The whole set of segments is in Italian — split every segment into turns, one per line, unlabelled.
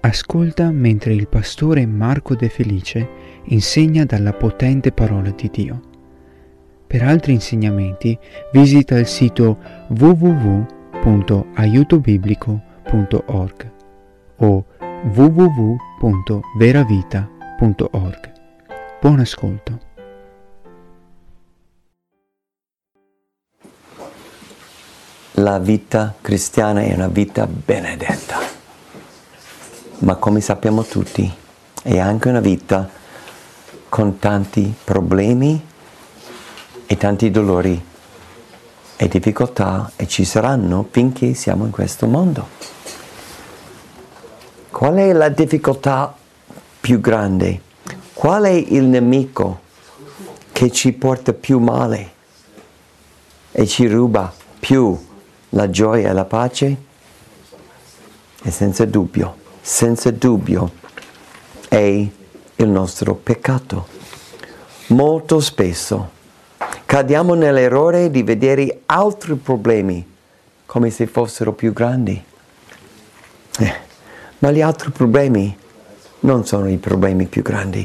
Ascolta mentre il pastore Marco De Felice insegna dalla potente parola di Dio. Per altri insegnamenti visita il sito www.aiutobiblico.org o www.veravita.org. Buon ascolto.
La vita cristiana è una vita benedetta, ma come sappiamo tutti è anche una vita con tanti problemi e tanti dolori e difficoltà, e ci saranno finché siamo in questo mondo. Qual è la difficoltà più grande? Qual è il nemico che ci porta più male e ci ruba più la gioia e la pace? E senza dubbio è il nostro peccato. Molto spesso cadiamo nell'errore di vedere altri problemi come se fossero più grandi. Ma gli altri problemi non sono i problemi più grandi.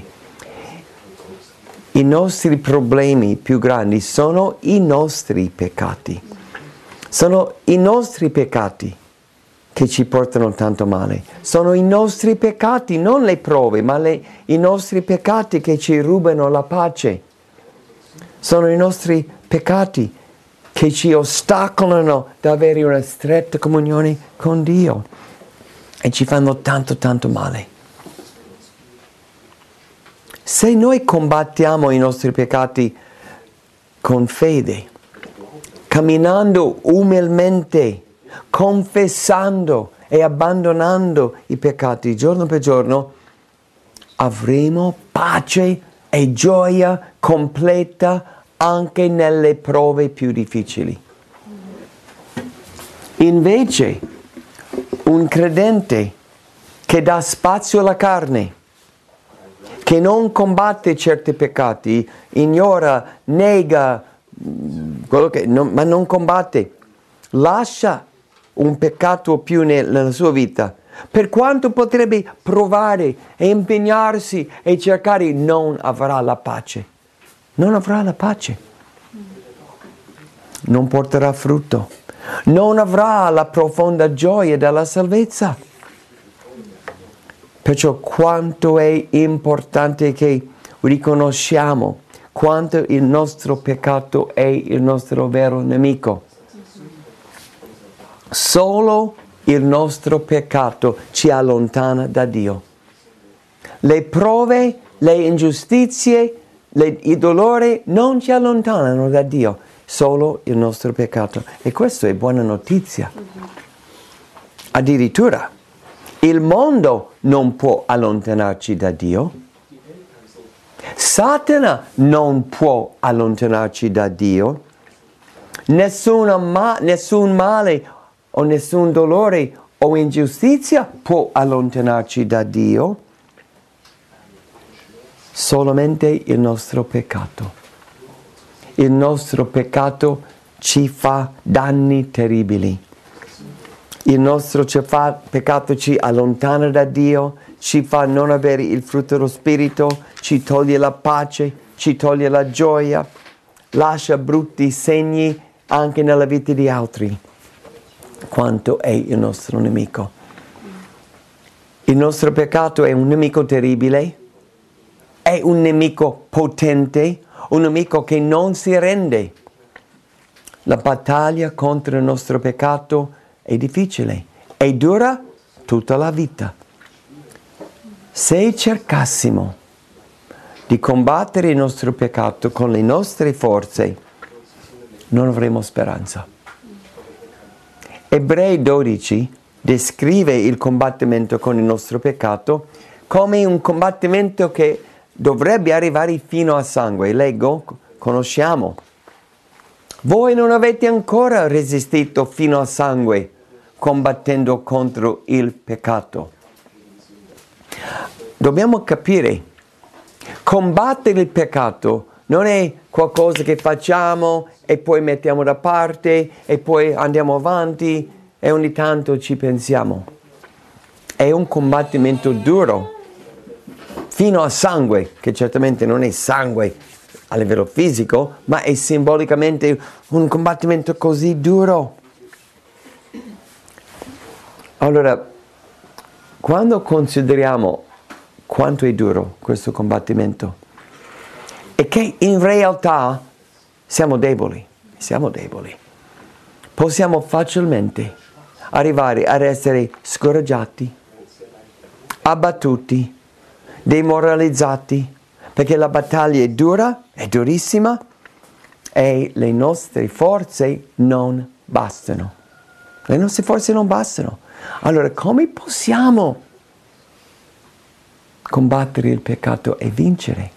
I nostri problemi più grandi sono i nostri peccati. Sono i nostri peccati che ci portano tanto male. Sono i nostri peccati, non le prove, ma i nostri peccati che ci rubano la pace. Sono i nostri peccati che ci ostacolano da avere una stretta comunione con Dio e ci fanno tanto male. Se noi combattiamo i nostri peccati con fede, camminando umilmente, confessando e abbandonando i peccati giorno per giorno, avremo pace e gioia completa anche nelle prove più difficili. Invece, un credente che dà spazio alla carne, che non combatte certi peccati, ignora, nega, ma non combatte, lascia un peccato più nella sua vita, per quanto potrebbe provare e impegnarsi e cercare, non avrà la pace. Non avrà la pace. Non porterà frutto. Non avrà la profonda gioia della salvezza. Perciò quanto è importante che riconosciamo quanto il nostro peccato è il nostro vero nemico. Solo il nostro peccato ci allontana da Dio. Le prove, le ingiustizie, i dolori non ci allontanano da Dio, solo il nostro peccato. E questo è buona notizia. Addirittura il mondo non può allontanarci da Dio. Satana non può allontanarci da Dio. Nessun male o nessun dolore o ingiustizia può allontanarci da Dio. Solamente il nostro peccato. Il nostro peccato ci fa danni terribili. Il nostro peccato ci allontana da Dio, ci fa non avere il frutto dello Spirito, ci toglie la pace, ci toglie la gioia, lascia brutti segni anche nella vita di altri. Quanto è il nostro nemico. Il nostro peccato è un nemico terribile, è un nemico potente, un nemico che non si rende. La battaglia contro il nostro peccato è difficile e dura tutta la vita. Se cercassimo di combattere il nostro peccato con le nostre forze, non avremo speranza. Ebrei 12 descrive il combattimento con il nostro peccato come un combattimento che dovrebbe arrivare fino a sangue. Leggo, conosciamo. Voi non avete ancora resistito fino a sangue combattendo contro il peccato. Dobbiamo capire, combattere il peccato non è qualcosa che facciamo e poi mettiamo da parte e poi andiamo avanti e ogni tanto ci pensiamo. È un combattimento duro, fino a sangue, che certamente non è sangue a livello fisico, ma è simbolicamente un combattimento così duro. Allora, quando consideriamo quanto è duro questo combattimento, è che in realtà siamo deboli, possiamo facilmente arrivare ad essere scoraggiati, abbattuti, demoralizzati, perché la battaglia è dura, è durissima e le nostre forze non bastano. Le nostre forze non bastano. Allora, come possiamo combattere il peccato e vincere?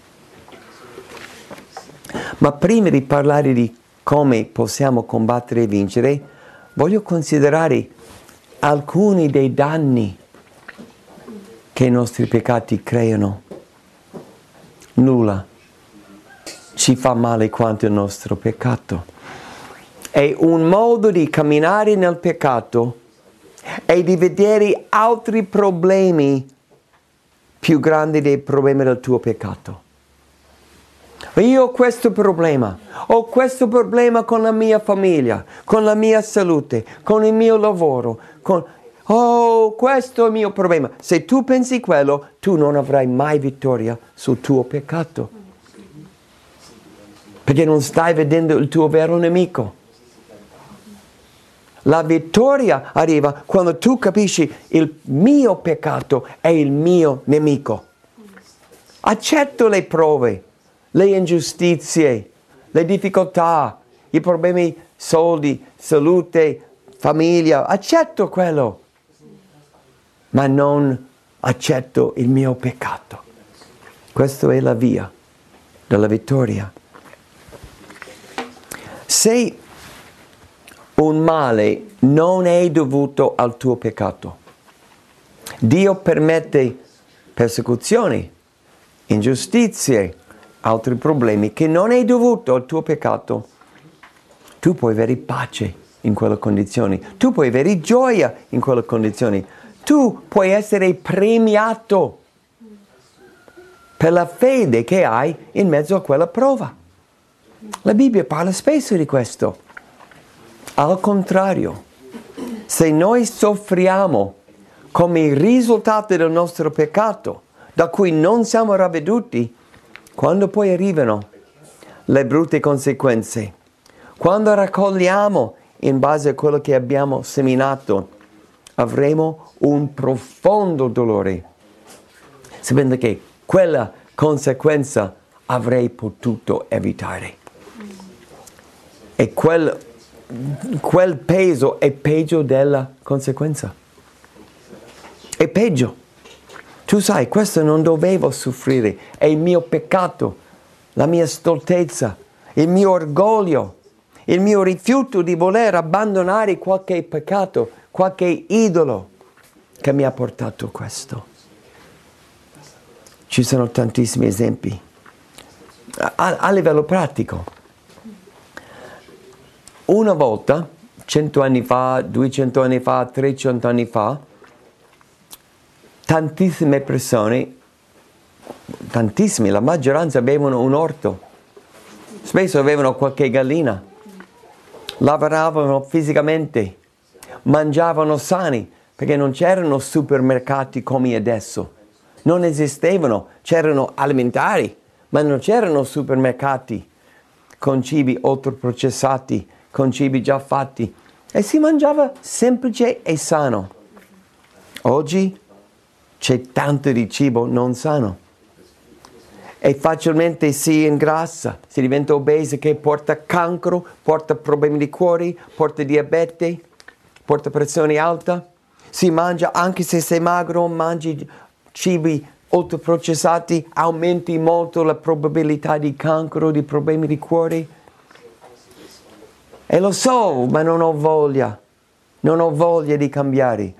Ma prima di parlare di come possiamo combattere e vincere, voglio considerare alcuni dei danni che i nostri peccati creano. Nulla ci fa male quanto il nostro peccato. È un modo di camminare nel peccato e di vedere altri problemi più grandi dei problemi del tuo peccato. Io ho questo problema con la mia famiglia, con la mia salute, con il mio lavoro, questo è il mio problema. Se tu pensi quello, tu non avrai mai vittoria sul tuo peccato. Perché non stai vedendo il tuo vero nemico. La vittoria arriva quando tu capisci il mio peccato è il mio nemico. Accetto le prove, le ingiustizie, le difficoltà, i problemi, soldi, salute, famiglia, accetto quello, ma non accetto il mio peccato. Questa è la via della vittoria. Se un male non è dovuto al tuo peccato, Dio permette persecuzioni, ingiustizie, altri problemi che non è dovuto al tuo peccato, tu puoi avere pace in quelle condizioni, tu puoi avere gioia in quelle condizioni, tu puoi essere premiato per la fede che hai in mezzo a quella prova. La Bibbia parla spesso di questo. Al contrario, se noi soffriamo come risultato del nostro peccato, da cui non siamo ravveduti, quando poi arrivano le brutte conseguenze, quando raccogliamo in base a quello che abbiamo seminato, avremo un profondo dolore, sapendo che quella conseguenza avrei potuto evitare. E quel peso è peggio della conseguenza. È peggio. Tu sai, questo non dovevo soffrire, è il mio peccato, la mia stoltezza, il mio orgoglio, il mio rifiuto di voler abbandonare qualche peccato, qualche idolo che mi ha portato a questo. Ci sono tantissimi esempi. A livello pratico. Una volta, 100 anni fa, 200 anni fa, 300 anni fa, tantissime persone, la maggioranza avevano un orto, spesso avevano qualche gallina, lavoravano fisicamente, mangiavano sani, perché non c'erano supermercati come adesso, non esistevano, c'erano alimentari, ma non c'erano supermercati con cibi oltreprocessati, con cibi già fatti, e si mangiava semplice e sano. Oggi c'è tanto di cibo non sano e facilmente si ingrassa, si diventa obese, che porta cancro, porta problemi di cuore, porta diabete, porta pressione alta. Si mangia, anche se sei magro, mangi cibi oltreprocessati, aumenti molto la probabilità di cancro, di problemi di cuore. E lo so, ma non ho voglia di cambiare,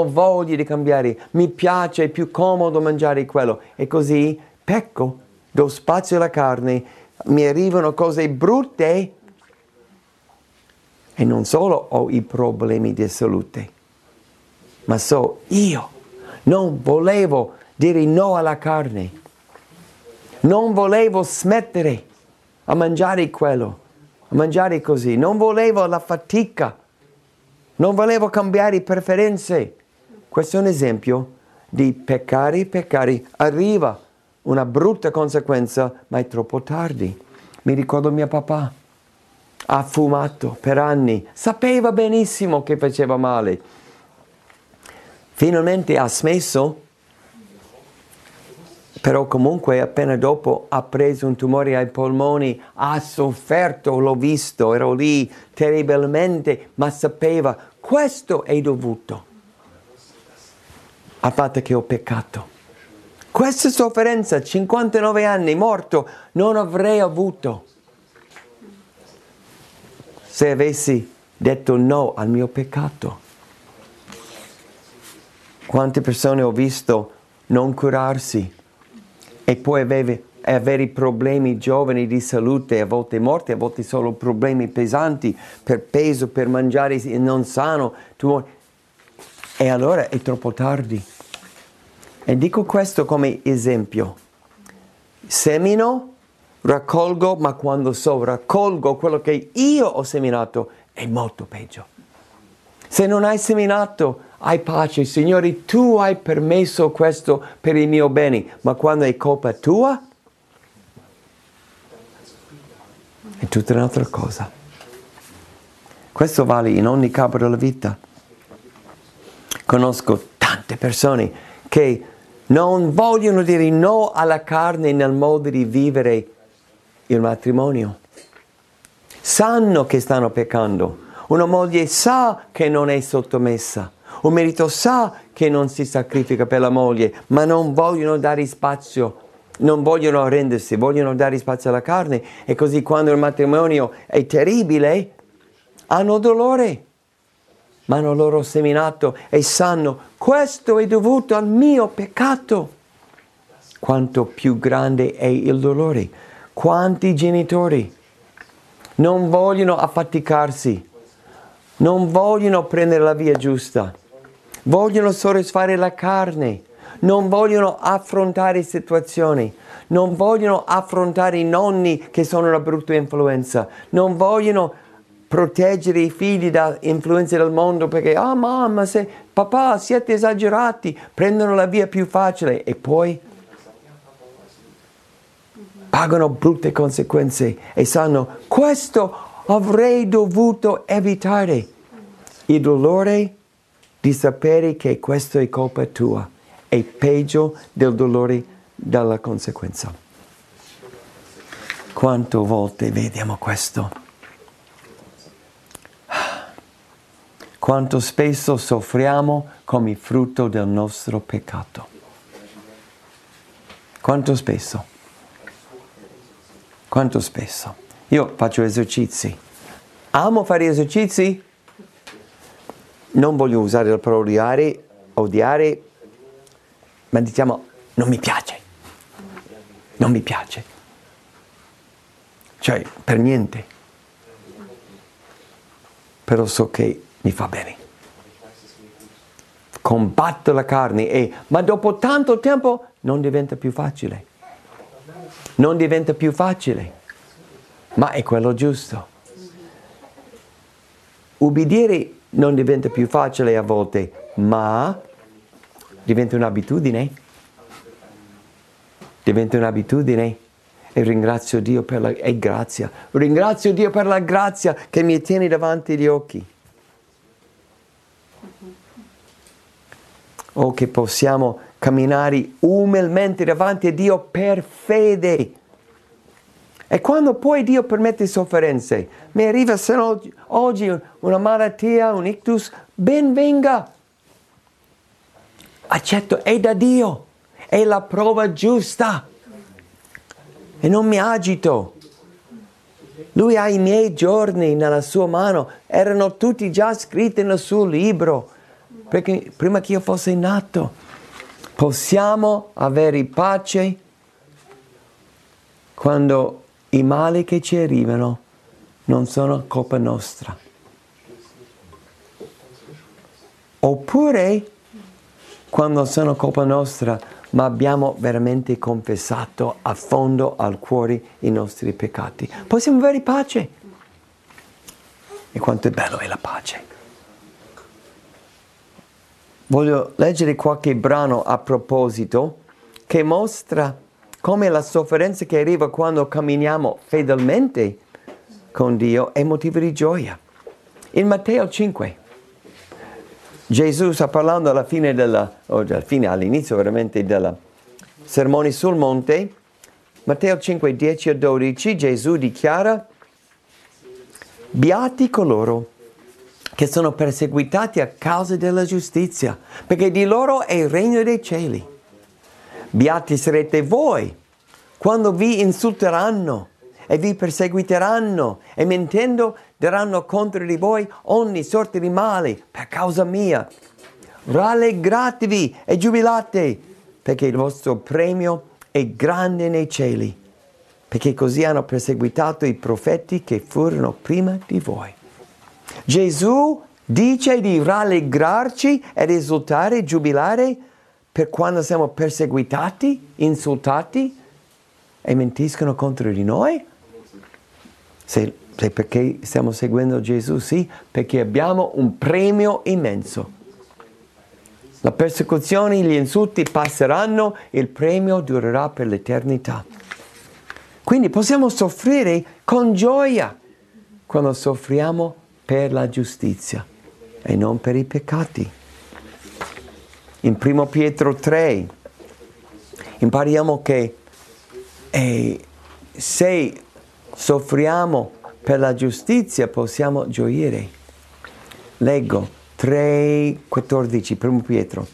mi piace, è più comodo mangiare quello, e così pecco, do spazio alla carne, mi arrivano cose brutte, e non solo ho i problemi di salute, ma so io Non volevo dire no alla carne. Non volevo smettere a mangiare quello, a mangiare così. Non volevo la fatica. Non volevo cambiare preferenze. Questo è un esempio di peccare. Arriva una brutta conseguenza, ma è troppo tardi. Mi ricordo mio papà. Ha fumato per anni. Sapeva benissimo che faceva male. Finalmente ha smesso. Però comunque appena dopo ha preso un tumore ai polmoni, ha sofferto, l'ho visto, ero lì terribilmente, ma sapeva, questo è dovuto al fatto che ho peccato. Questa sofferenza, 59 anni, morto, non avrei avuto se avessi detto no al mio peccato. Quante persone ho visto non curarsi e poi avere problemi giovani di salute, a volte morti, a volte solo problemi pesanti per peso, per mangiare non sano, e allora è troppo tardi. E dico questo come esempio. Semino, raccolgo, ma quando raccolgo quello che io ho seminato è molto peggio. Se non hai seminato, hai pace. Signore, tu hai permesso questo per il mio bene, ma quando è colpa tua, è tutta un'altra cosa. Questo vale in ogni campo della vita. Conosco tante persone che non vogliono dire no alla carne nel modo di vivere il matrimonio. Sanno che stanno peccando. Una moglie sa che non è sottomessa. Un marito sa che non si sacrifica per la moglie, ma non vogliono dare spazio. Non vogliono arrendersi, vogliono dare spazio alla carne. E così quando il matrimonio è terribile, hanno dolore. Ma hanno loro seminato e sanno, questo è dovuto al mio peccato. Quanto più grande è il dolore. Quanti genitori non vogliono affaticarsi, non vogliono prendere la via giusta, vogliono soddisfare la carne, non vogliono affrontare situazioni, non vogliono affrontare i nonni che sono una brutta influenza, non vogliono proteggere i figli da influenze del mondo perché mamma, papà, siete esagerati, prendono la via più facile e poi pagano brutte conseguenze e sanno questo avrei dovuto evitare. Il dolore di sapere che questo è colpa tua è peggio del dolore dalla conseguenza. Quante volte vediamo questo? Quanto spesso soffriamo come frutto del nostro peccato. Quanto spesso? Quanto spesso? Io faccio esercizi. Amo fare esercizi. Non voglio usare la parola odiare, ma diciamo non mi piace. Non mi piace. Cioè, per niente. Però so che mi fa bene. Combatto la carne ma dopo tanto tempo non diventa più facile. Non diventa più facile. Ma è quello giusto. Ubbidire non diventa più facile a volte, ma diventa un'abitudine. Diventa un'abitudine. E ringrazio Dio per la grazia. Ringrazio Dio per la grazia che mi tiene davanti agli occhi. O che possiamo camminare umilmente davanti a Dio per fede. E quando poi Dio permette sofferenze, mi arriva se no, oggi una malattia, un ictus, ben venga. Accetto, è da Dio, è la prova giusta. E non mi agito. Lui ha i miei giorni nella sua mano, erano tutti già scritti nel suo libro. Perché prima che io fossi nato, possiamo avere pace quando i mali che ci arrivano non sono colpa nostra. Oppure quando sono colpa nostra, ma abbiamo veramente confessato a fondo, al cuore, i nostri peccati. Possiamo avere pace. E quanto è bello è la pace. Voglio leggere qualche brano a proposito che mostra come la sofferenza che arriva quando camminiamo fedelmente con Dio è motivo di gioia. In Matteo 5, Gesù sta parlando all'inizio veramente del Sermone sul Monte. Matteo 5, 10 e 12, Gesù dichiara: beati coloro che sono perseguitati a causa della giustizia, perché di loro è il regno dei cieli. Beati sarete voi quando vi insulteranno e vi perseguiteranno e mentendo daranno contro di voi ogni sorta di male per causa mia. Rallegratevi e giubilate, perché il vostro premio è grande nei cieli, perché così hanno perseguitato i profeti che furono prima di voi. Gesù dice di rallegrarci ed esultare, giubilare per quando siamo perseguitati, insultati e mentiscono contro di noi? Se perché stiamo seguendo Gesù? Sì, perché abbiamo un premio immenso. La persecuzione, gli insulti passeranno, il premio durerà per l'eternità. Quindi possiamo soffrire con gioia quando soffriamo per la giustizia e non per i peccati. In 1 Pietro 3 impariamo che se soffriamo per la giustizia possiamo gioire. Leggo 3,14, 1 Pietro.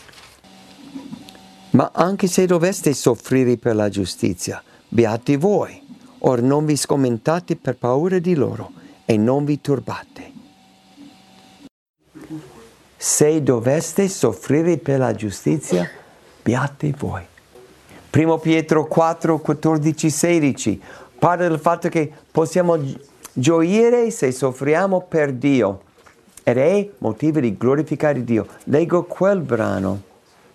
Ma anche se doveste soffrire per la giustizia, beati voi, or non vi sgomentate per paura di loro e non vi turbate. Se doveste soffrire per la giustizia, beati voi. 1 Pietro 4, 14, 16 parla del fatto che possiamo gioire se soffriamo per Dio ed è motivo di glorificare Dio. Leggo quel brano.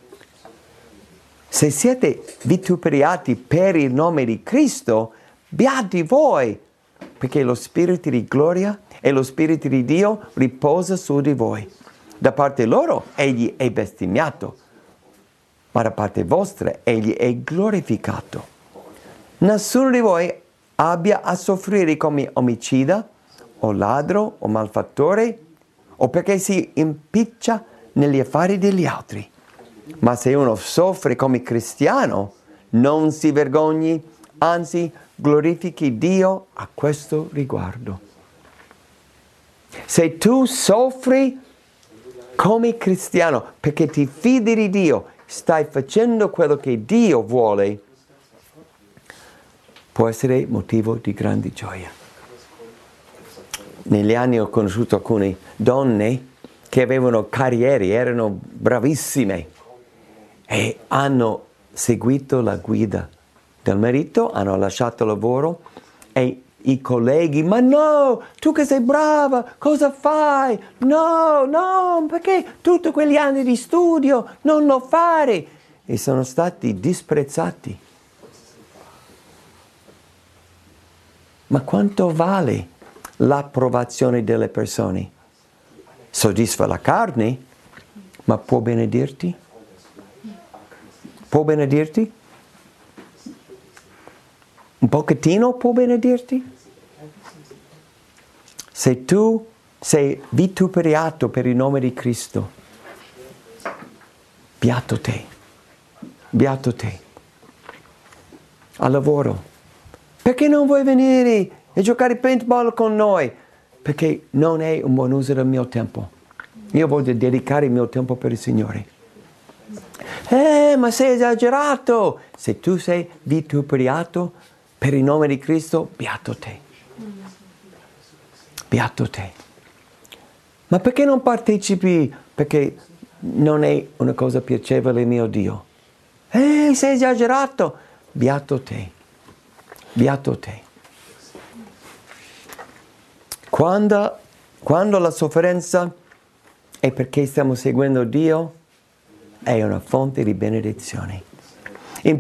Se siete vituperiati per il nome di Cristo, beati voi, perché lo Spirito di gloria e lo Spirito di Dio riposa su di voi. Da parte loro egli è bestemmiato, ma da parte vostra egli è glorificato. Nessuno di voi abbia a soffrire come omicida, o ladro, o malfattore, o perché si impiccia negli affari degli altri. Ma se uno soffre come cristiano, non si vergogni, anzi glorifichi Dio a questo riguardo. Se tu soffri come cristiano perché ti fidi di Dio, stai facendo quello che Dio vuole, può essere motivo di grande gioia. Negli anni ho conosciuto alcune donne che avevano carriere, erano bravissime e hanno seguito la guida del marito, hanno lasciato il lavoro e i colleghi: ma no, tu che sei brava, cosa fai? No, perché tutti quegli anni di studio non lo fare? E sono stati disprezzati. Ma quanto vale l'approvazione delle persone? Soddisfa la carne, ma può benedirti? Può benedirti? Un pochettino può benedirti? Se tu sei vituperiato per il nome di Cristo, beato te, beato te. Al lavoro, perché non vuoi venire e giocare paintball con noi? Perché non è un buon uso del mio tempo. Io voglio dedicare il mio tempo per il Signore. Ma sei esagerato! Se tu sei vituperiato per il nome di Cristo, beato te. Beato te. Ma perché non partecipi? Perché non è una cosa piacevole, mio Dio. Sei esagerato! Beato te. Beato te. Quando la sofferenza è perché stiamo seguendo Dio, è una fonte di benedizione. In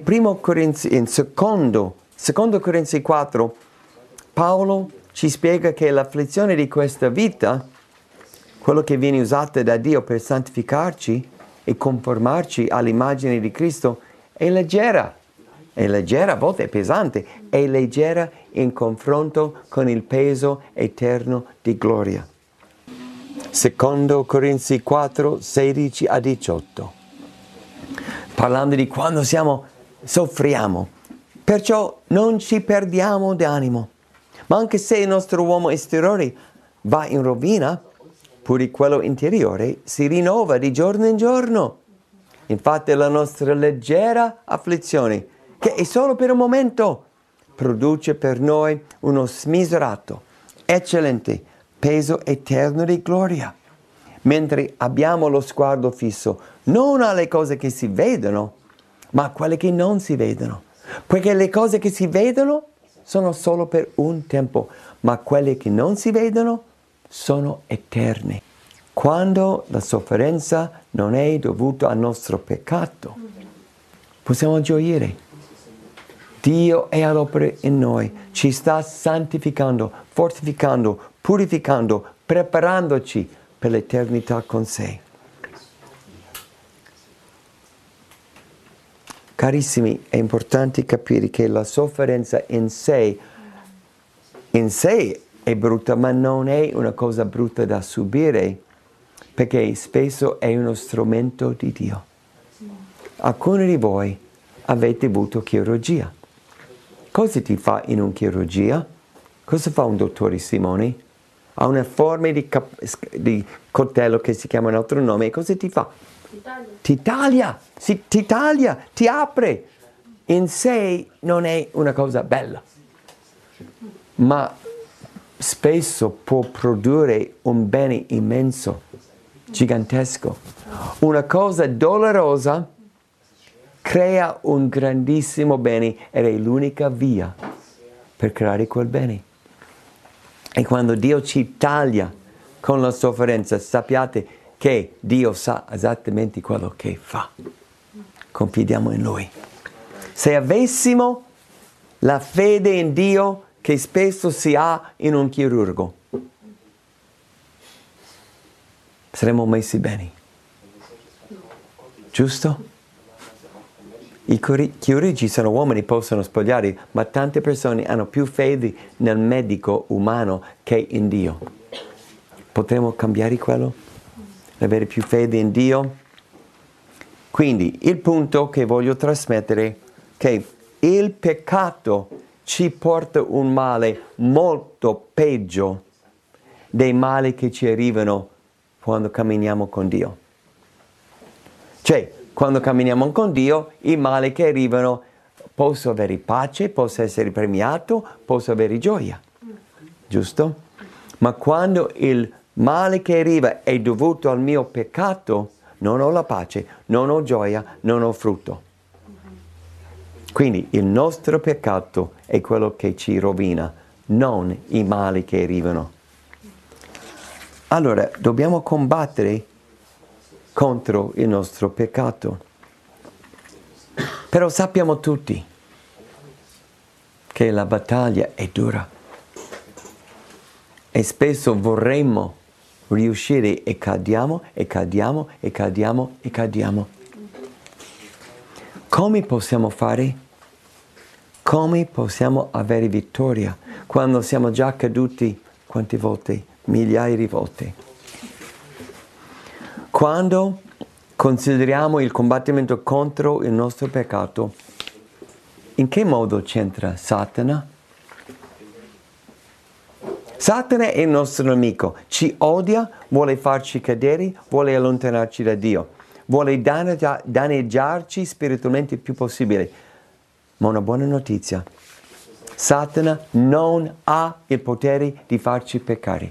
secondo Corinzi 4, Paolo ci spiega che l'afflizione di questa vita, quello che viene usato da Dio per santificarci e conformarci all'immagine di Cristo, è leggera, a volte è pesante, è leggera in confronto con il peso eterno di gloria. Secondo Corinzi 4, 16 a 18. Parlando di quando soffriamo. Perciò non ci perdiamo d'animo. Ma anche se il nostro uomo esteriore va in rovina, pure quello interiore si rinnova di giorno in giorno. Infatti la nostra leggera afflizione, che è solo per un momento, produce per noi uno smisurato, eccellente peso eterno di gloria. Mentre abbiamo lo sguardo fisso non alle cose che si vedono, ma a quelle che non si vedono. Poiché le cose che si vedono sono solo per un tempo, ma quelle che non si vedono sono eterne. Quando la sofferenza non è dovuta al nostro peccato, possiamo gioire. Dio è all'opera in noi, ci sta santificando, fortificando, purificando, preparandoci per l'eternità con sé. Carissimi, è importante capire che la sofferenza in sé è brutta, ma non è una cosa brutta da subire, perché spesso è uno strumento di Dio. Alcuni di voi avete avuto chirurgia. Cosa ti fa in una chirurgia? Cosa fa un dottore Simoni? Ha una forma di coltello che si chiama un altro nome. Cosa ti fa? Ti taglia, ti apre. In sé non è una cosa bella, ma spesso può produrre un bene immenso, gigantesco. Una cosa dolorosa crea un grandissimo bene ed è l'unica via per creare quel bene. E quando Dio ci taglia con la sofferenza, sappiate che Dio sa esattamente quello che fa. Confidiamo in Lui. Se avessimo la fede in Dio che spesso si ha in un chirurgo, saremmo messi bene. Giusto? I chirurgi sono uomini, possono spogliare, ma tante persone hanno più fede nel medico umano che in Dio. Potremmo cambiare quello? Avere più fede in Dio? Quindi il punto che voglio trasmettere è che il peccato ci porta un male molto peggio dei mali che ci arrivano quando camminiamo con Dio. Cioè, quando camminiamo con Dio, i mali che arrivano, posso avere pace, posso essere premiato, posso avere gioia. Giusto? Ma quando il male che arriva è dovuto al mio peccato, non ho la pace, non ho gioia, non ho frutto. Quindi il nostro peccato è quello che ci rovina, non i mali che arrivano. Allora, dobbiamo combattere contro il nostro peccato. Però sappiamo tutti che la battaglia è dura e spesso vorremmo riuscire e cadiamo. Come possiamo fare? Come possiamo avere vittoria quando siamo già caduti quante volte? Migliaia di volte. Quando consideriamo il combattimento contro il nostro peccato, in che modo c'entra Satana? Satana è il nostro nemico, ci odia, vuole farci cadere, vuole allontanarci da Dio, vuole danneggiarci spiritualmente il più possibile. Ma una buona notizia, Satana non ha il potere di farci peccare.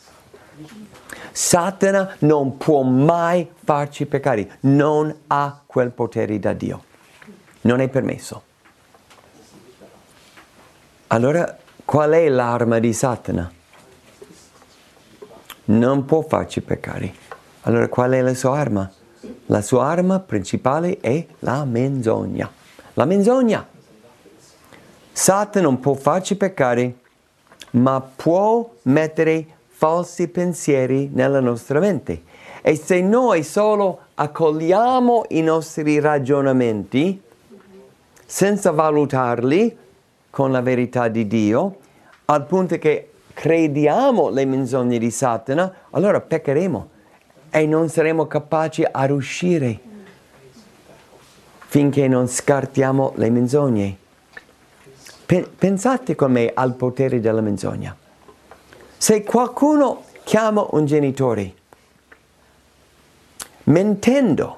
Satana non può mai farci peccare, non ha quel potere da Dio, non è permesso. Allora, qual è l'arma di Satana? Non può farci peccare. Allora, qual è la sua arma? La sua arma principale è la menzogna. La menzogna. Satana non può farci peccare, ma può mettere falsi pensieri nella nostra mente. E se noi solo accogliamo i nostri ragionamenti, senza valutarli con la verità di Dio, al punto che crediamo le menzogne di Satana, allora peccheremo e non saremo capaci a uscire finché non scartiamo le menzogne. Pensate con me al potere della menzogna. Se qualcuno chiama un genitore mentendo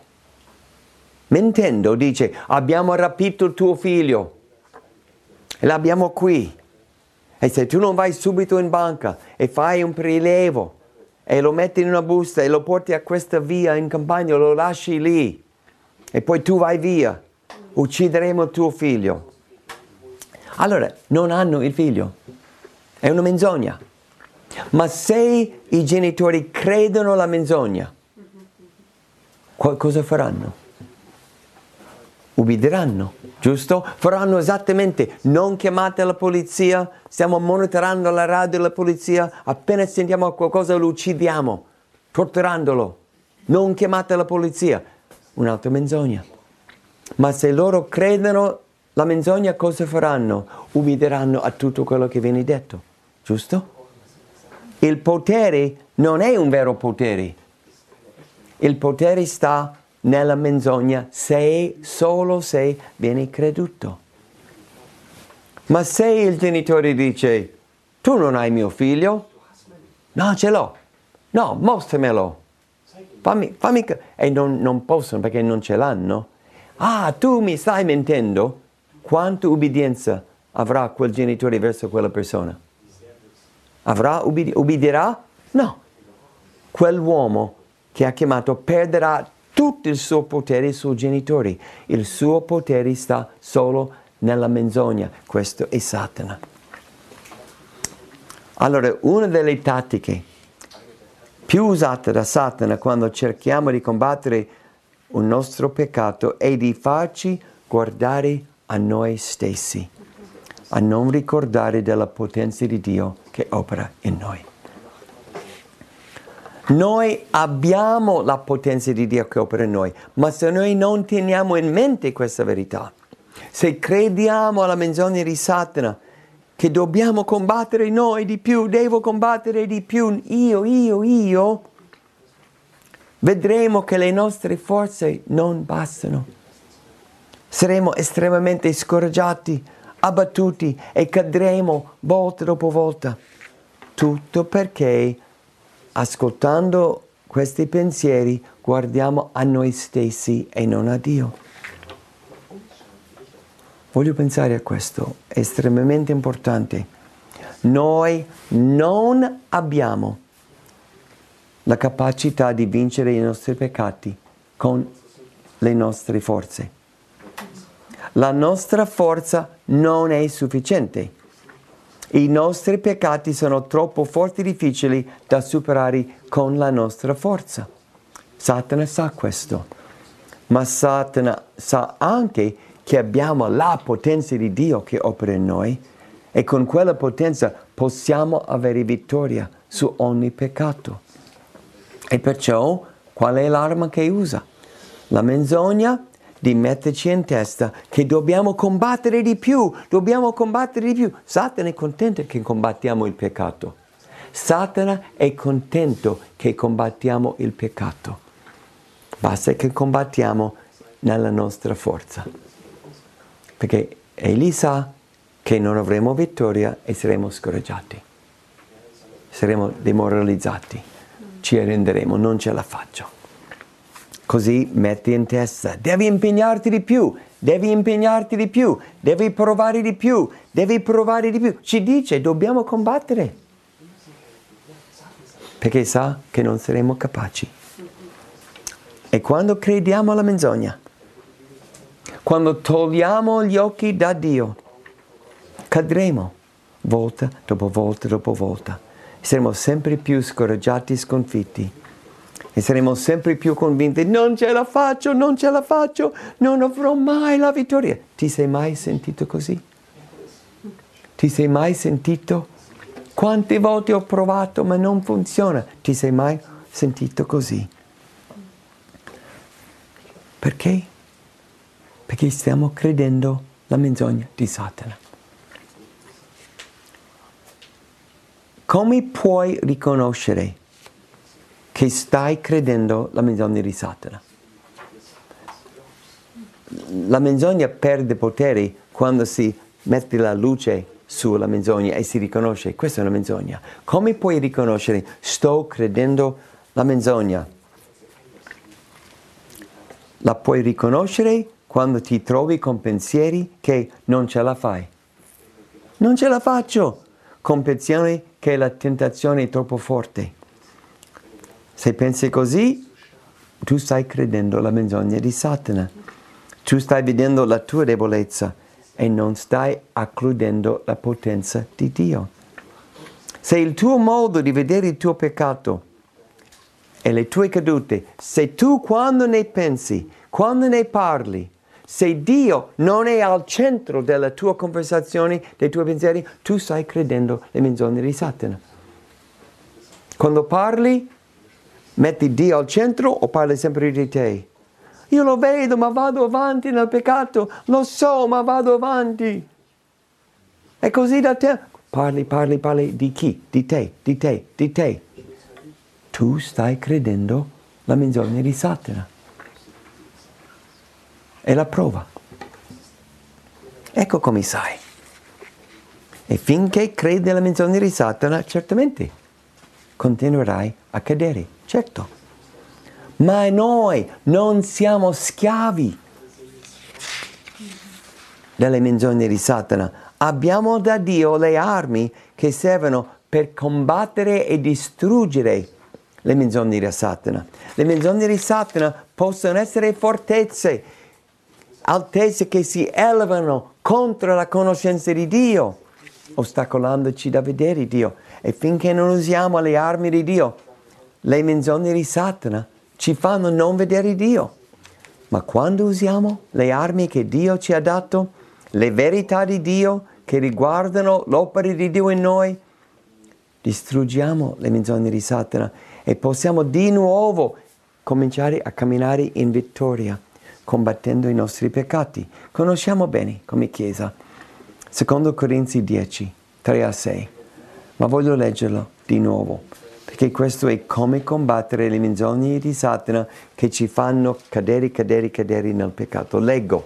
dice: abbiamo rapito il tuo figlio e l'abbiamo qui, e se tu non vai subito in banca e fai un prelievo e lo metti in una busta e lo porti a questa via in campagna, lo lasci lì e poi tu vai via, uccideremo il tuo figlio. Allora non hanno il figlio, è una menzogna. Ma se i genitori credono alla menzogna, cosa faranno? Ubbidiranno, giusto? Faranno esattamente: non chiamate la polizia, stiamo monitorando la radio della polizia, appena sentiamo qualcosa lo uccidiamo, torturandolo. Non chiamate la polizia. Un'altra menzogna. Ma se loro credono la menzogna, cosa faranno? Ubbidiranno a tutto quello che viene detto, giusto? Il potere non è un vero potere. Il potere sta nella menzogna solo se viene creduto. Ma se il genitore dice: tu non hai mio figlio? No, ce l'ho. No, mostramelo. Fammi e non possono perché non ce l'hanno. Ah, tu mi stai mentendo? Quanta ubbidienza avrà quel genitore verso quella persona? Ubbidirà? No. Quell'uomo che ha chiamato perderà tutto il suo potere, i suoi genitori. Il suo potere sta solo nella menzogna. Questo è Satana. Allora, una delle tattiche più usate da Satana quando cerchiamo di combattere un nostro peccato è di farci guardare a noi stessi, a non ricordare della potenza di Dio che opera in noi. Noi abbiamo la potenza di Dio che opera in noi, ma se noi non teniamo in mente questa verità, se crediamo alla menzogna di Satana, che dobbiamo combattere noi di più, devo combattere di più, io, vedremo che le nostre forze non bastano. Saremo estremamente scoraggiati, abbattuti e cadremo volta dopo volta. Tutto perché, ascoltando questi pensieri, guardiamo a noi stessi e non a Dio. Voglio pensare a questo, è estremamente importante. Noi non abbiamo la capacità di vincere i nostri peccati con le nostre forze. La nostra forza non è sufficiente. I nostri peccati sono troppo forti e difficili da superare con la nostra forza. Satana sa questo, ma Satana sa anche che abbiamo la potenza di Dio che opera in noi e con quella potenza possiamo avere vittoria su ogni peccato. E perciò qual è l'arma che usa? La menzogna di metterci in testa che dobbiamo combattere di più. Satana è contento che combattiamo il peccato. Satana è contento che combattiamo il peccato. Basta che combattiamo nella nostra forza. Perché egli sa che non avremo vittoria e saremo scoraggiati. Saremo demoralizzati. Ci arrenderemo, non ce la faccio. Così metti in testa, devi impegnarti di più, devi provare di più. Ci dice, dobbiamo combattere. Perché sa che non saremo capaci. E quando crediamo alla menzogna, quando togliamo gli occhi da Dio, cadremo volta dopo volta. Saremo sempre più scoraggiati e sconfitti. E saremo sempre più convinti, non ce la faccio, non ce la faccio, non avrò mai la vittoria. Ti sei mai sentito così? Ti sei mai sentito? Quante volte ho provato ma non funziona? Ti sei mai sentito così? Perché? Perché stiamo credendo la menzogna di Satana. Come puoi riconoscere che stai credendo la menzogna di Satana? La menzogna perde potere quando si mette la luce sulla menzogna e si riconosce, questa è una menzogna. Come puoi riconoscere, sto credendo la menzogna? La puoi riconoscere quando ti trovi con pensieri che non ce la fai. Non ce la faccio! Con pensieri che la tentazione è troppo forte. Se pensi così, tu stai credendo la menzogna di Satana. Tu stai vedendo la tua debolezza e non stai accludendo la potenza di Dio. Se il tuo modo di vedere il tuo peccato e le tue cadute, se tu quando ne pensi, quando ne parli, se Dio non è al centro della tua conversazione, dei tuoi pensieri, tu stai credendo le menzogne di Satana. Quando parli, metti Dio al centro o parli sempre di te? Io lo vedo, ma vado avanti nel peccato. Lo so, ma vado avanti. E così da te. Parli di chi? Di te, di te, di te. Tu stai credendo la menzogna di Satana. È la prova. Ecco come sai. E finché credi nella menzogna di Satana, certamente continuerai a cadere, certo. Ma noi non siamo schiavi delle menzogne di Satana. Abbiamo da Dio le armi che servono per combattere e distruggere le menzogne di Satana. Le menzogne di Satana possono essere fortezze, altezze che si elevano contro la conoscenza di Dio, ostacolandoci da vedere Dio. E finché non usiamo le armi di Dio, le menzogne di Satana ci fanno non vedere Dio. Ma quando usiamo le armi che Dio ci ha dato, le verità di Dio che riguardano l'opera di Dio in noi, distruggiamo le menzogne di Satana e possiamo di nuovo cominciare a camminare in vittoria, combattendo i nostri peccati. Conosciamo bene come Chiesa. Secondo Corinzi 10, 3-6. Ma voglio leggerlo di nuovo, perché questo è come combattere le menzogne di Satana che ci fanno cadere nel peccato. Leggo.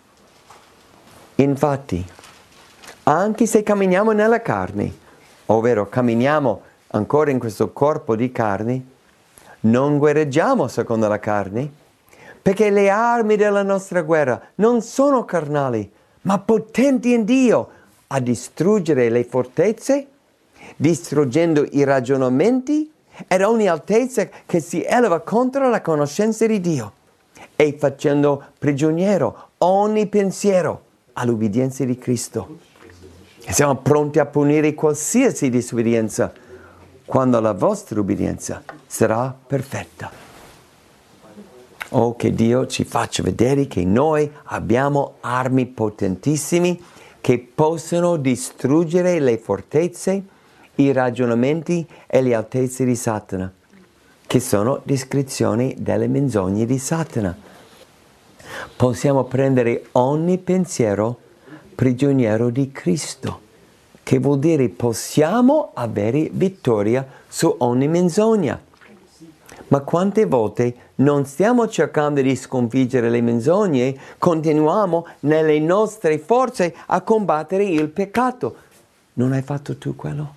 Infatti, anche se camminiamo nella carne, ovvero camminiamo ancora in questo corpo di carne, non guerreggiamo secondo la carne, perché le armi della nostra guerra non sono carnali, ma potenti in Dio a distruggere le fortezze, distruggendo i ragionamenti ed ogni altezza che si eleva contro la conoscenza di Dio e facendo prigioniero ogni pensiero all'ubbidienza di Cristo. E siamo pronti a punire qualsiasi disobbedienza quando la vostra ubbidienza sarà perfetta. Oh, che Dio ci faccia vedere che noi abbiamo armi potentissime che possono distruggere le fortezze, i ragionamenti e le altezze di Satana, che sono descrizioni delle menzogne di Satana. Possiamo prendere ogni pensiero prigioniero di Cristo, che vuol dire possiamo avere vittoria su ogni menzogna. Ma quante volte non stiamo cercando di sconfiggere le menzogne, continuiamo nelle nostre forze a combattere il peccato. Non hai fatto tu quello?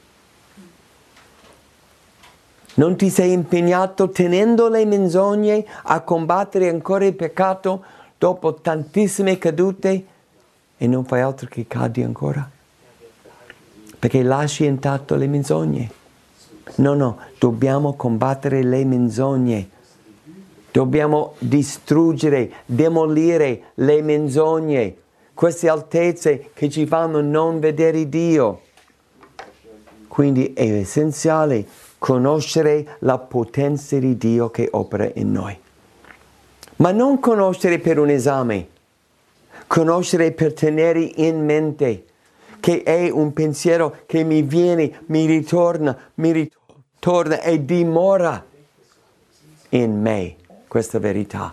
Non ti sei impegnato tenendo le menzogne a combattere ancora il peccato dopo tantissime cadute e non fai altro che cadi ancora? Perché lasci intatto le menzogne. No, dobbiamo combattere le menzogne. Dobbiamo distruggere, demolire le menzogne, queste altezze che ci fanno non vedere Dio. Quindi è essenziale conoscere la potenza di Dio che opera in noi. Ma non conoscere per un esame, conoscere per tenere in mente che è un pensiero che mi viene, mi ritorna e dimora in me questa verità.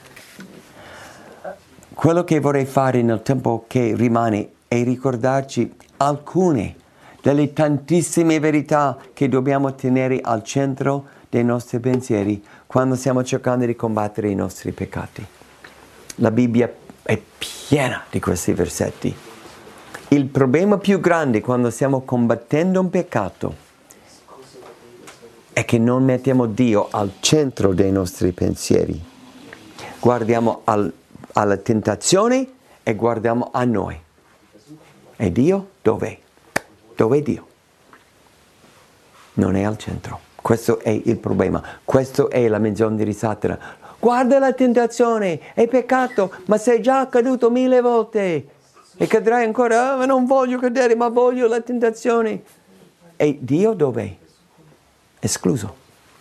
Quello che vorrei fare nel tempo che rimane è ricordarci alcune delle tantissime verità che dobbiamo tenere al centro dei nostri pensieri quando stiamo cercando di combattere i nostri peccati. La Bibbia è piena di questi versetti. Il problema più grande quando stiamo combattendo un peccato è che non mettiamo Dio al centro dei nostri pensieri. Guardiamo alla tentazione e guardiamo a noi. E Dio dov'è? Dov'è Dio? Non è al centro. Questo è il problema. Questa è la menzognera di Satana. Guarda la tentazione, è peccato, ma sei già caduto 1000 volte. E cadrai ancora, ma non voglio cadere, ma voglio la tentazione. E Dio dov'è? Escluso.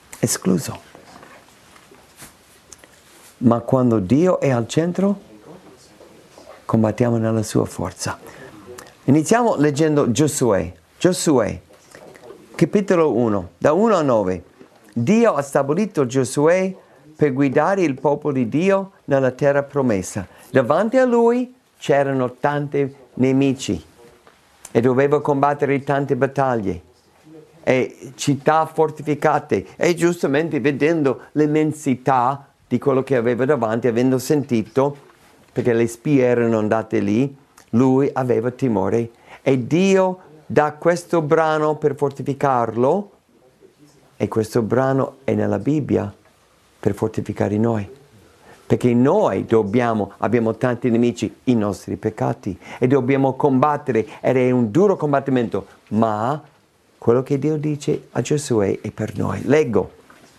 Ma quando Dio è al centro, combattiamo nella sua forza. Iniziamo leggendo Giosuè, capitolo 1, da 1 a 9. Dio ha stabilito Giosuè per guidare il popolo di Dio nella terra promessa. Davanti a lui c'erano tanti nemici e doveva combattere tante battaglie e città fortificate, e giustamente vedendo l'immensità di quello che aveva davanti, avendo sentito, perché le spie erano andate lì, lui aveva timore, e Dio dà questo brano per fortificarlo, e questo brano è nella Bibbia per fortificare noi, perché noi abbiamo tanti nemici, i nostri peccati, e dobbiamo combattere, ed è un duro combattimento, ma quello che Dio dice a Giosuè è per noi. Leggo.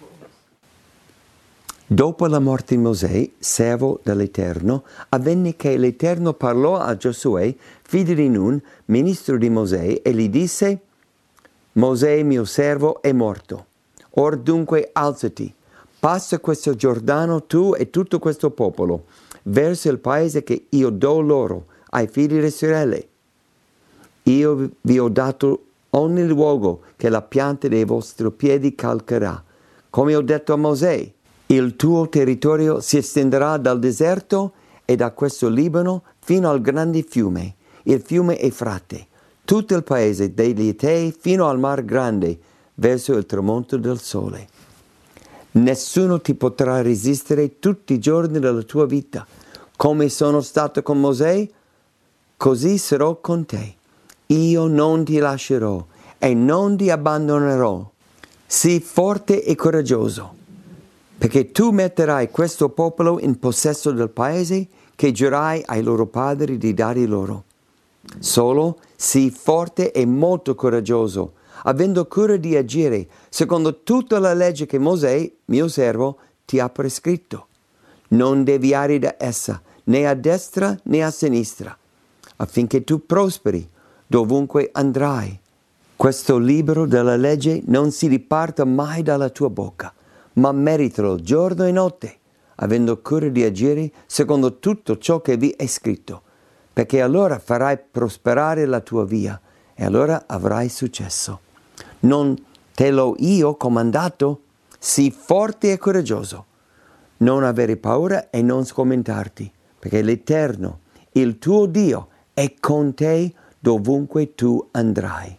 Dopo la morte di Mosè, servo dell'Eterno, avvenne che l'Eterno parlò a Giosuè, figlio di Nun, ministro di Mosè, e gli disse: Mosè, mio servo, è morto. Or dunque alzati, passa questo Giordano tu e tutto questo popolo, verso il paese che io do loro, ai figli di Israele. Io vi ho dato ogni luogo che la pianta dei vostri piedi calcherà, come ho detto a Mosè. Il tuo territorio si estenderà dal deserto e da questo Libano fino al grande fiume, il fiume Efrate, tutto il paese degli Etei fino al Mar Grande, verso il tramonto del sole. Nessuno ti potrà resistere tutti i giorni della tua vita. Come sono stato con Mosè, così sarò con te. Io non ti lascerò e non ti abbandonerò. Sii forte e coraggioso, perché tu metterai questo popolo in possesso del paese che giurai ai loro padri di dare loro. Solo sii forte e molto coraggioso, avendo cura di agire secondo tutta la legge che Mosè, mio servo, ti ha prescritto. Non deviare da essa, né a destra né a sinistra, affinché tu prosperi dovunque andrai. Questo libro della legge non si diparta mai dalla tua bocca, ma meritalo giorno e notte, avendo cura di agire secondo tutto ciò che vi è scritto, perché allora farai prosperare la tua via e allora avrai successo. Non te l'ho io comandato? Sii forte e coraggioso. Non avere paura e non sgomentarti, perché l'Eterno, il tuo Dio, è con te dovunque tu andrai.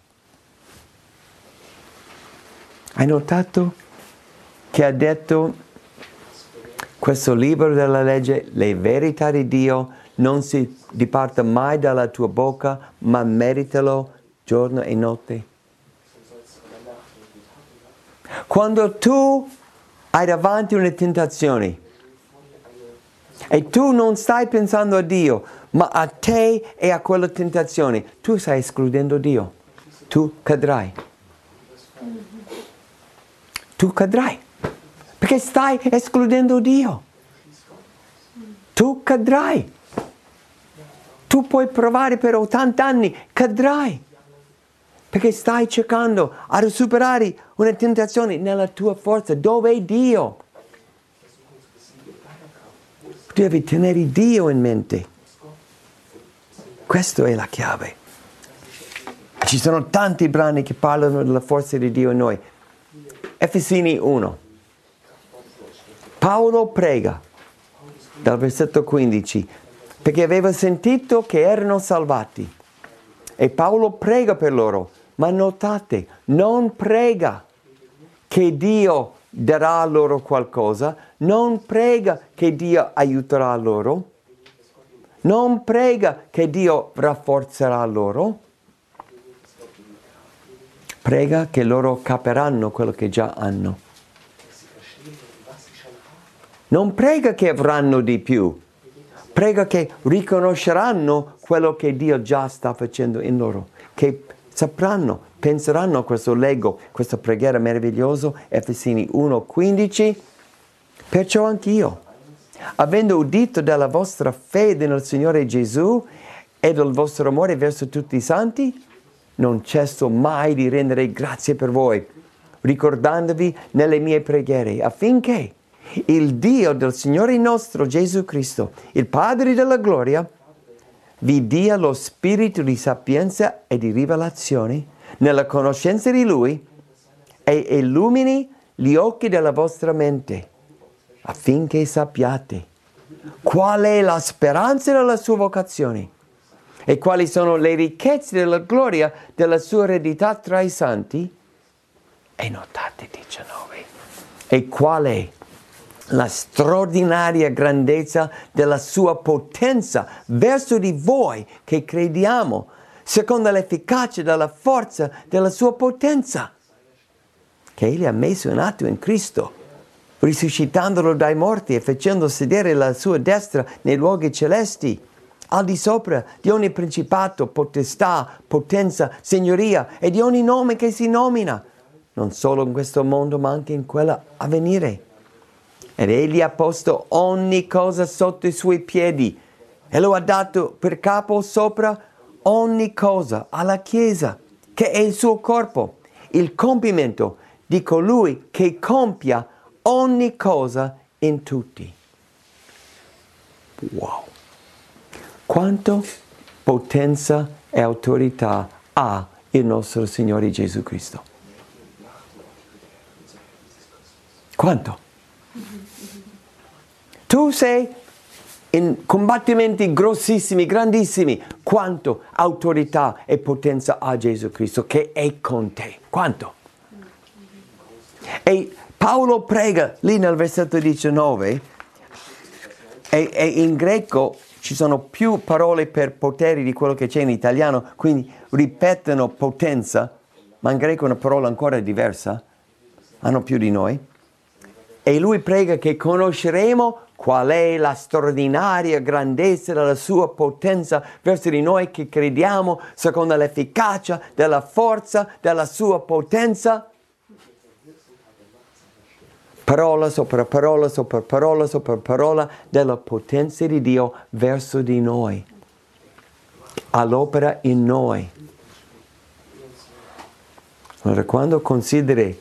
Hai notato che ha detto questo libro della legge, le verità di Dio non si diparta mai dalla tua bocca, ma meritalo giorno e notte. Quando tu hai davanti una tentazione e tu non stai pensando a Dio, ma a te e a quella tentazione, tu stai escludendo Dio. Tu cadrai. Tu cadrai. Perché stai escludendo Dio. Tu cadrai. Tu puoi provare per 80 anni, cadrai. Perché stai cercando a superare una tentazione nella tua forza. Dov'è Dio? Devi tenere Dio in mente. Questa è la chiave. Ci sono tanti brani che parlano della forza di Dio in noi. Efesini 1. Paolo prega, dal versetto 15, perché aveva sentito che erano salvati. E Paolo prega per loro. Ma notate, non prega che Dio darà loro qualcosa, non prega che Dio aiuterà loro, non prega che Dio rafforzerà loro, prega che loro capiranno quello che già hanno. Non prega che avranno di più, prega che riconosceranno quello che Dio già sta facendo in loro, che sapranno, penseranno a questo leggo, questa preghiera meravigliosa, Efesini 1,15. Perciò anch'io, avendo udito della vostra fede nel Signore Gesù e del vostro amore verso tutti i santi, non cesso mai di rendere grazie per voi, ricordandovi nelle mie preghiere, affinché il Dio del Signore nostro Gesù Cristo, il Padre della gloria, vi dia lo spirito di sapienza e di rivelazione nella conoscenza di Lui e illumini gli occhi della vostra mente, affinché sappiate qual è la speranza della sua vocazione e quali sono le ricchezze della gloria della sua eredità tra i santi. E notate 19. E qual è la straordinaria grandezza della sua potenza verso di voi che crediamo, secondo l'efficacia della forza della sua potenza, che Egli ha messo in atto in Cristo, risuscitandolo dai morti e facendo sedere la sua destra nei luoghi celesti, al di sopra di ogni principato, potestà, potenza, signoria e di ogni nome che si nomina, non solo in questo mondo ma anche in quella a venire. Ed Egli ha posto ogni cosa sotto i suoi piedi e lo ha dato per capo sopra ogni cosa alla Chiesa, che è il suo corpo, il compimento di colui che compia ogni cosa in tutti. Wow! Quanto potenza e autorità ha il nostro Signore Gesù Cristo? Quanto? Tu sei in combattimenti grossissimi, grandissimi. Quanto autorità e potenza ha Gesù Cristo che è con te? Quanto? E Paolo prega lì nel versetto 19 e in greco ci sono più parole per poteri di quello che c'è in italiano, quindi ripetono potenza, ma in greco è una parola ancora diversa, hanno più di noi. E lui prega che conosceremo qual è la straordinaria grandezza della sua potenza verso di noi che crediamo secondo l'efficacia della forza della sua potenza. Parola sopra parola sopra parola sopra parola della potenza di Dio verso di noi, all'opera in noi. Allora, quando consideri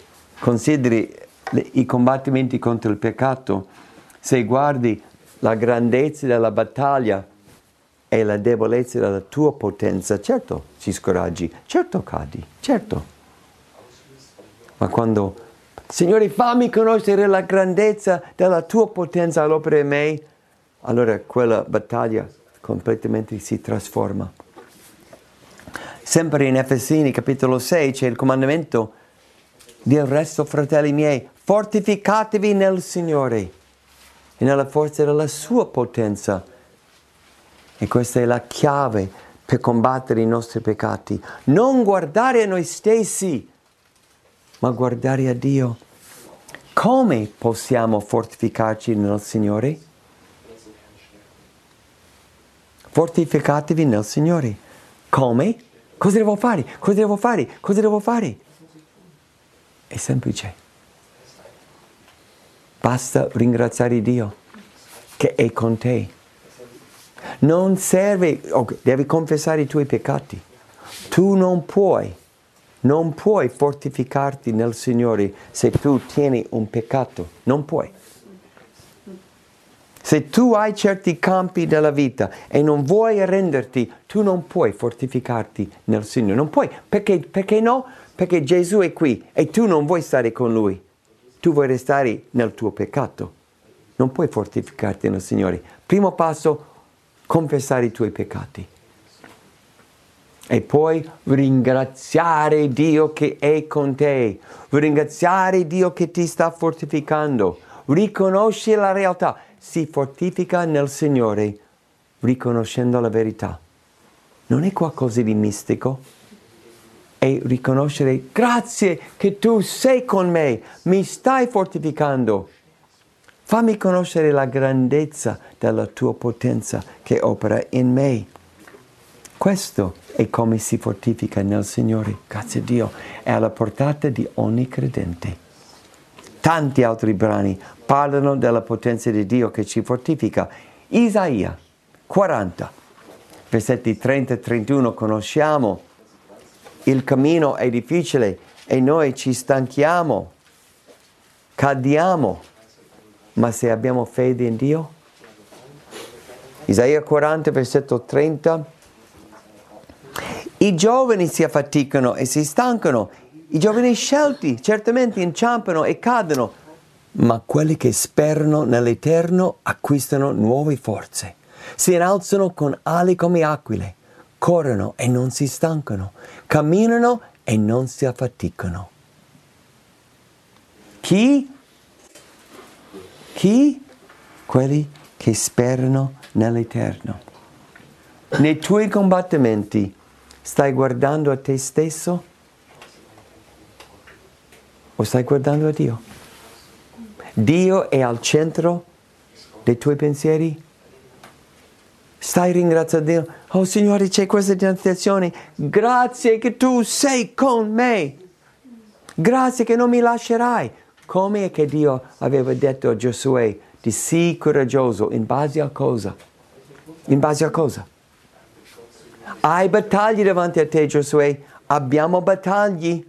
i combattimenti contro il peccato, se guardi la grandezza della battaglia e la debolezza della tua potenza, certo ci scoraggi, certo cadi, certo. Ma quando, Signore, fammi conoscere la grandezza della tua potenza all'opera in me, allora quella battaglia completamente si trasforma. Sempre in Efesini capitolo 6 c'è il comandamento: del resto, fratelli miei, fortificatevi nel Signore e nella forza della sua potenza. E questa è la chiave per combattere i nostri peccati. Non guardare a noi stessi, ma guardare a Dio. Come possiamo fortificarci nel Signore? Fortificatevi nel Signore. Come? Cosa devo fare? Cosa devo fare? Cosa devo fare? È semplice. Basta ringraziare Dio che è con te. Non serve, devi confessare i tuoi peccati. Tu non puoi Non puoi fortificarti nel Signore se tu tieni un peccato. Non puoi. Se tu hai certi campi della vita e non vuoi arrenderti, tu non puoi fortificarti nel Signore. Non puoi. Perché no? Perché Gesù è qui e tu non vuoi stare con Lui. Tu vuoi restare nel tuo peccato. Non puoi fortificarti nel Signore. Primo passo, confessare i tuoi peccati. E poi ringraziare Dio che è con te. Ringraziare Dio che ti sta fortificando. Riconosci la realtà. Si fortifica nel Signore riconoscendo la verità. Non è qualcosa di mistico. È riconoscere, grazie che tu sei con me, mi stai fortificando. Fammi conoscere la grandezza della tua potenza che opera in me. Questo è come si fortifica nel Signore. Grazie a Dio. È alla portata di ogni credente. Tanti altri brani parlano della potenza di Dio che ci fortifica. Isaia 40, versetti 30 e 31 conosciamo. Il cammino è difficile e noi ci stanchiamo, cadiamo, ma se abbiamo fede in Dio. Isaia 40, versetto 30. I giovani si affaticano e si stancano, i giovani scelti certamente inciampano e cadono, ma quelli che sperano nell'Eterno acquistano nuove forze. Si innalzano con ali come aquile, corrono e non si stancano, camminano e non si affaticano. Chi? Quelli che sperano nell'Eterno. Nei tuoi combattimenti stai guardando a te stesso? O stai guardando a Dio? Dio è al centro dei tuoi pensieri? Stai ringraziando Dio? Oh Signore, c'è questa tentazione. Grazie che tu sei con me. Grazie che non mi lascerai. Come è che Dio aveva detto a Giosuè di sii coraggioso in base a cosa? In base a cosa? Hai battaglie davanti a te, Giosuè? Abbiamo battaglie.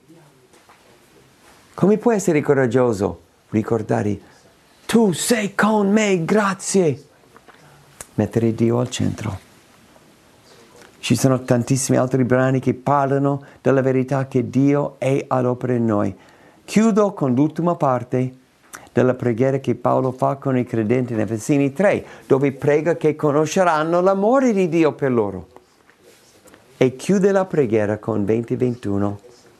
Come puoi essere coraggioso? Ricordare, tu sei con me, grazie. Mettere Dio al centro. Ci sono tantissimi altri brani che parlano della verità che Dio è all'opera in noi. Chiudo con l'ultima parte della preghiera che Paolo fa con i credenti in Efesini 3, dove prega che conosceranno l'amore di Dio per loro. E chiude la preghiera con 20-21.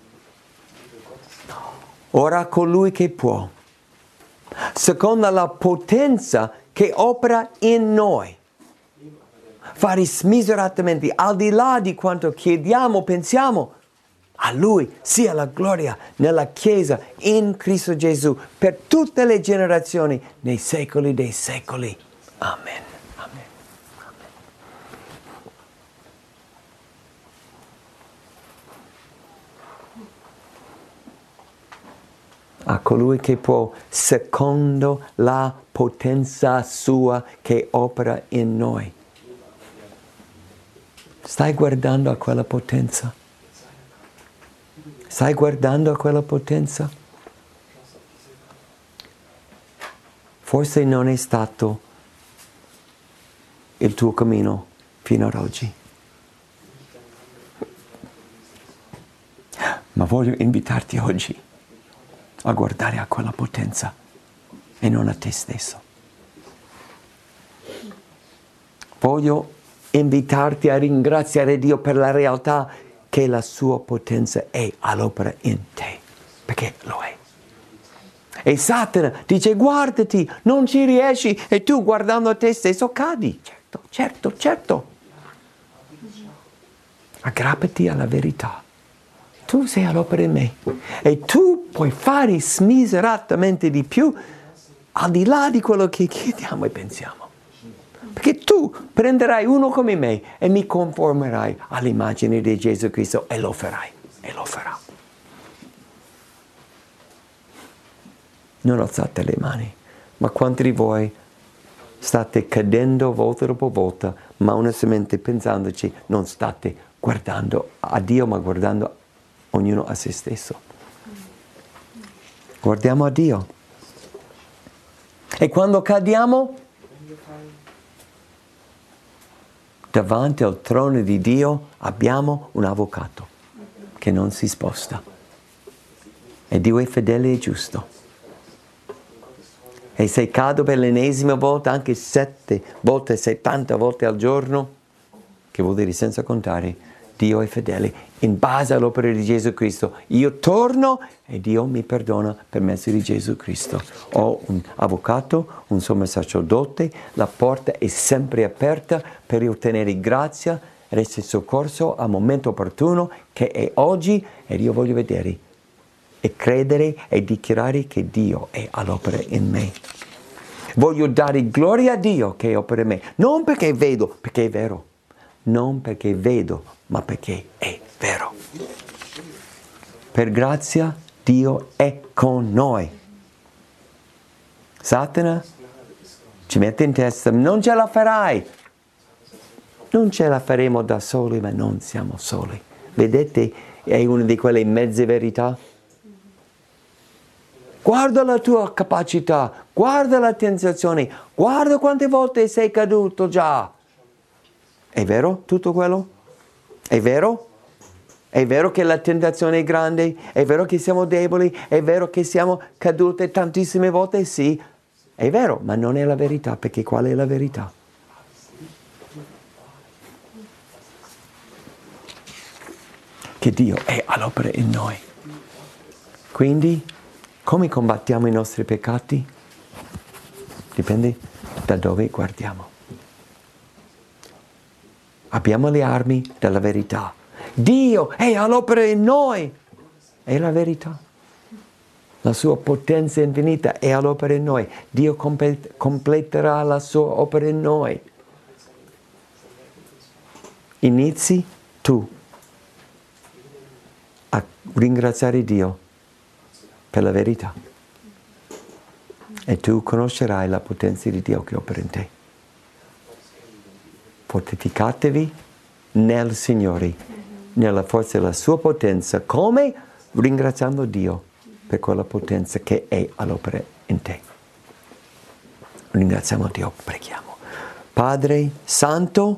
Ora colui che può, secondo la potenza che opera in noi, fare smiseratamente, al di là di quanto chiediamo, pensiamo, a Lui sia la gloria nella Chiesa in Cristo Gesù per tutte le generazioni nei secoli dei secoli. Amen. Amen. Amen. A colui che può, secondo la potenza sua che opera in noi. Stai guardando a quella potenza? Stai guardando a quella potenza? Forse non è stato il tuo cammino fino ad oggi. Ma voglio invitarti oggi a guardare a quella potenza e non a te stesso. Voglio invitarti a ringraziare Dio per la realtà che la sua potenza è all'opera in te, perché lo è. E Satana dice guardati, non ci riesci e tu guardando a te stesso cadi. Certo. Aggrappati alla verità. Tu sei all'opera in me e tu puoi fare smiseratamente di più al di là di quello che chiediamo e pensiamo. Perché tu prenderai uno come me e mi conformerai all'immagine di Gesù Cristo e lo farai, e lo farà. Non alzate le mani, ma quanti di voi state cadendo volta dopo volta, ma onestamente pensandoci non state guardando a Dio, ma guardando ognuno a se stesso. Guardiamo a Dio. E quando cadiamo, davanti al trono di Dio abbiamo un avvocato che non si sposta. E Dio è fedele e giusto. E se cado per l'ennesima volta, anche 7 volte, 70 volte al giorno, che vuol dire senza contare, Dio è fedele. In base all'opera di Gesù Cristo, io torno e Dio mi perdona per mezzo di Gesù Cristo. Ho un avvocato, un sommo sacerdote, la porta è sempre aperta per ottenere grazia ed essere soccorso al momento opportuno che è oggi, ed io voglio vedere e credere e dichiarare che Dio è all'opera in me. Voglio dare gloria a Dio che opera in me, non perché vedo, perché è vero. Non perché vedo, ma perché è vero. Per grazia Dio è con noi. Satana ci mette in testa, non ce la farai. Non ce la faremo da soli, ma non siamo soli. Vedete, è una di quelle mezze verità. Guarda la tua capacità, guarda la tentazione, guarda quante volte sei caduto già. È vero tutto quello? È vero? È vero che la tentazione è grande? È vero che siamo deboli? È vero che siamo cadute tantissime volte? Sì, è vero, ma non è la verità, perché qual è la verità? Che Dio è all'opera in noi. Quindi, come combattiamo i nostri peccati? Dipende da dove guardiamo. Abbiamo le armi della verità. Dio è all'opera in noi. È la verità. La sua potenza infinita è all'opera in noi. Dio completerà la sua opera in noi. Inizi tu a ringraziare Dio per la verità. E tu conoscerai la potenza di Dio che opera in te. Fortificatevi nel Signore, nella forza della sua potenza. Come? Ringraziando Dio per quella potenza che è all'opera in te. Ringraziamo Dio, preghiamo. Padre Santo,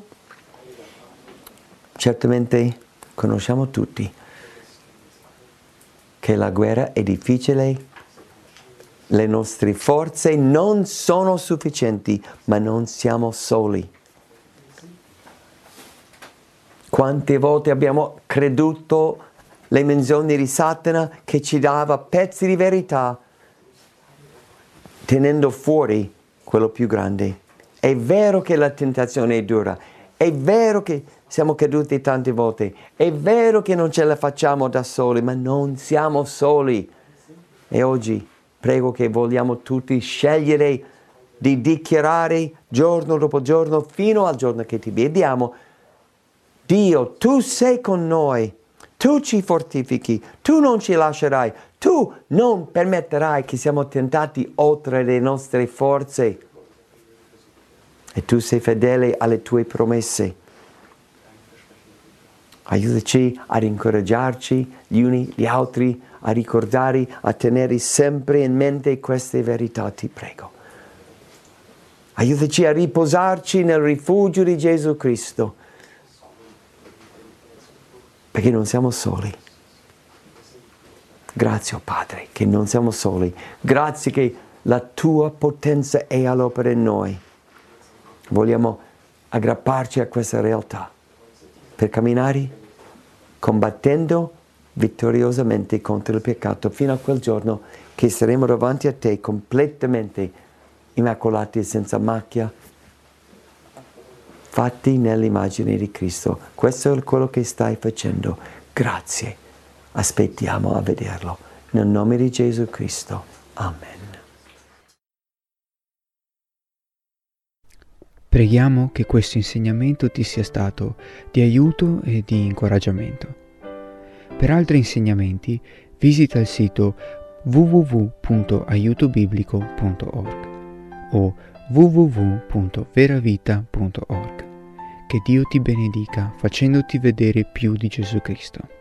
certamente conosciamo tutti che la guerra è difficile, le nostre forze non sono sufficienti, ma non siamo soli. Quante volte abbiamo creduto le menzogne di Satana che ci dava pezzi di verità, tenendo fuori quello più grande. È vero che la tentazione è dura, è vero che siamo caduti tante volte, è vero che non ce la facciamo da soli, ma non siamo soli. E oggi prego che vogliamo tutti scegliere di dichiarare giorno dopo giorno fino al giorno che ti vediamo: Dio, tu sei con noi, tu ci fortifichi, tu non ci lascerai, tu non permetterai che siamo tentati oltre le nostre forze. E tu sei fedele alle tue promesse. Aiutaci ad incoraggiarci gli uni gli altri, a ricordare, a tenere sempre in mente queste verità, ti prego. Aiutaci a riposarci nel rifugio di Gesù Cristo, perché non siamo soli. Grazie, oh Padre, che non siamo soli. Grazie che la tua potenza è all'opera in noi. Vogliamo aggrapparci a questa realtà per camminare combattendo vittoriosamente contro il peccato fino a quel giorno che saremo davanti a te completamente immacolati e senza macchia, fatti nell'immagine di Cristo. Questo è quello che stai facendo. Grazie. Aspettiamo a vederlo. Nel nome di Gesù Cristo. Amen.
Preghiamo che questo insegnamento ti sia stato di aiuto e di incoraggiamento. Per altri insegnamenti visita il sito www.aiutobiblico.org o www.veravita.org. Che Dio ti benedica facendoti vedere più di Gesù Cristo.